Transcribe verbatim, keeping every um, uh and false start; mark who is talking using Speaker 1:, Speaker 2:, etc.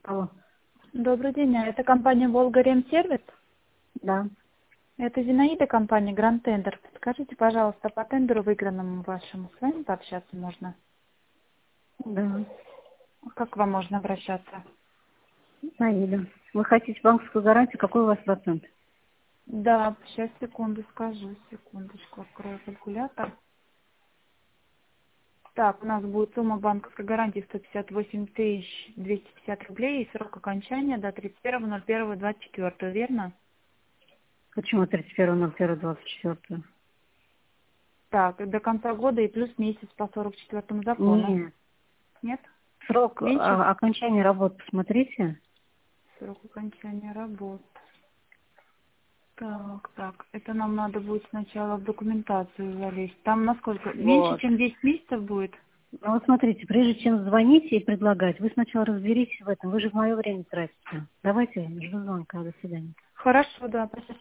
Speaker 1: Алло.
Speaker 2: Добрый день, а это компания «Волга Ремсервис»?
Speaker 1: Да.
Speaker 2: Это Зинаида, компания «Гранд Тендер». Скажите, пожалуйста, по тендеру выигранному вашему с вами пообщаться можно?
Speaker 1: Да.
Speaker 2: Как к вам можно обращаться?
Speaker 1: Наида. Вы хотите банковскую гарантию, какой у вас процент?
Speaker 2: Да, сейчас, секунду скажу, секундочку, открою калькулятор. Так, у нас будет сумма банковской гарантии сто пятьдесят восемь тысяч двести пятьдесят рублей и срок окончания до тридцать первого ноль первого двадцать четвёртого, верно?
Speaker 1: Почему тридцать первого ноль первого двадцать четвёртого?
Speaker 2: Так, до конца года и плюс месяц по сорок четвёртому закону.
Speaker 1: Нет.
Speaker 2: Нет?
Speaker 1: Срок
Speaker 2: Меньше?
Speaker 1: а, окончания работы посмотрите.
Speaker 2: Срок окончания работ. Так, так, это нам надо будет сначала в документацию залезть. Там насколько? Меньше,
Speaker 1: Вот.
Speaker 2: чем десять месяцев будет?
Speaker 1: Ну вот смотрите, прежде чем звонить и предлагать, вы сначала разберитесь в этом. Вы же в мое время тратите. Давайте, жду звонка. До свидания.
Speaker 2: Хорошо, да, спасибо.